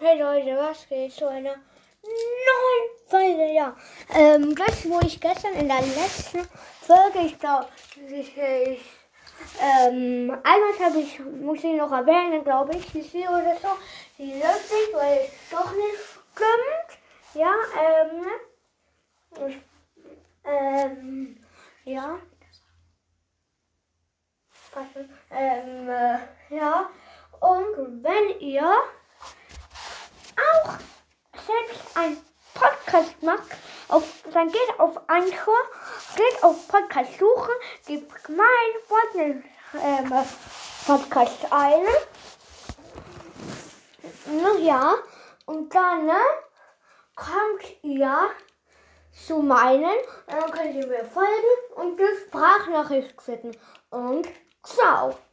Hey Leute, was geht zu einer neuen Folge? Ja, das, wo ich gestern in der letzten Folge, ich glaube, einmal muss ich noch erwähnen, glaube ich, die Serie oder so, die läuft nicht, weil es doch nicht stimmt. Ja, ja. Ja, und wenn ihr auch selbst einen Podcast macht, dann geht auf Anchor, geht auf Podcast suchen, gebt mein Podcast ein. Ja, und dann kommt ihr zu meinen, dann könnt ihr mir folgen und die Sprachnachricht schicken. Und ciao!